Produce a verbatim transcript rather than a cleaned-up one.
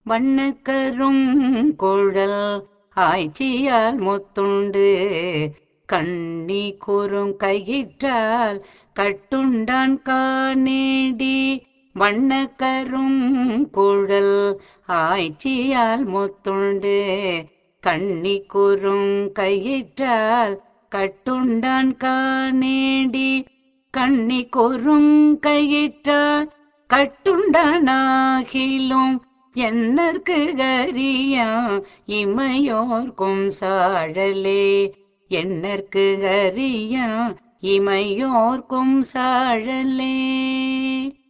வண்ணக்கரும் குழல் ஆய்ச்சியால் முத்துண்டு கண்ணி கூறும் கையிற்றால் கட்டுண்டான் காணேடி. வண்ணக்கரும் குழல் ஆய்ச்சியால் முத்துண்டு கண்ணி கூறும் கையிற்றால் கட்டுண்டான் காணேடி. கண்ணி கூறும் கையிற்றால் கட்டுண்டானாகிலும் என்னற்கு அறியா இமையோர்க்கும் சாழலே. என்னற்கு அறியா இமையோர்க்கும் சாழலே.